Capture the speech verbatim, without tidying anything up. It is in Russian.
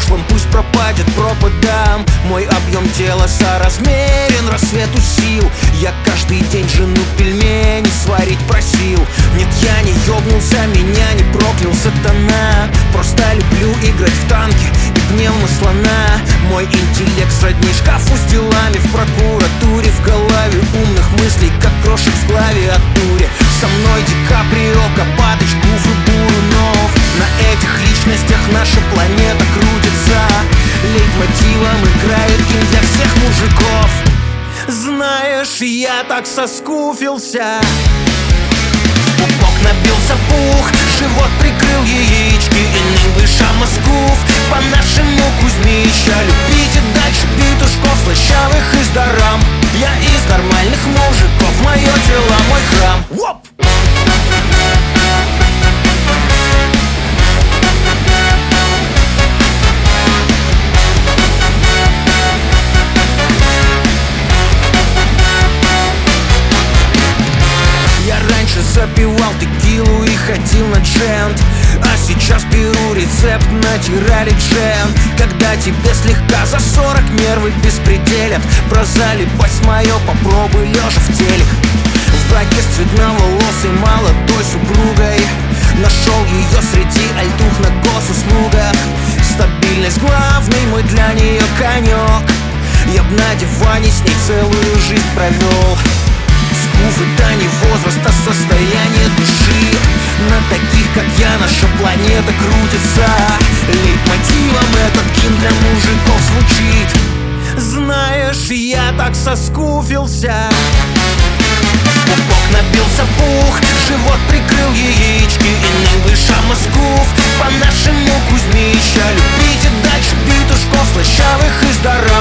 прошлом пусть пропадет пропадам. Мой объем тела соразмерен рассвету сил. Я каждый день жену пельмени сварить просил. Нет, я не ёбнулся, меня не проклял сатана. Просто люблю играть в танки и пневмослона. Мой интеллект сродни шкафу с делами в прокуратуре. В голове умных мыслей, как крошек в клавиатуре. Со мной Ди Каприо, Копатыч, Гуф и Бурунов. На этих личностях наша планета крутится. Лейтмотивом играет гимн для всех мужиков. Знаешь, я так соскуфился. В пупок набился пух, живот прикрыл яички. English Москов, по-нашему Кузьмища. Любите дальше петушков, слащавых из дарам. Я из нормальных мужиков, мое тело, мой храм. Воп! Запивал текилу и ходил на джент. А сейчас беру рецепт на тиралиджен. Когда тебе слегка за сорок, нервы беспределят. Прозалипать мое попробуй лежа в телек. В браке с цветноволосой молодой супругой. Нашел ее среди альтух на госуслугах. Стабильность главный мой для нее конек. Я б на диване с ней целую жизнь провел. Скуф — это не возраст, а состояние души. На таких, как я, наша планета крутится. Лейтмотивом этот гимн для мужиков звучит. Знаешь, я так соскуфился. В пупок набился пух, живот прикрыл яички. English Москов, по-нашему Кузьмища. Любите дальше петушков, слащавых из даров.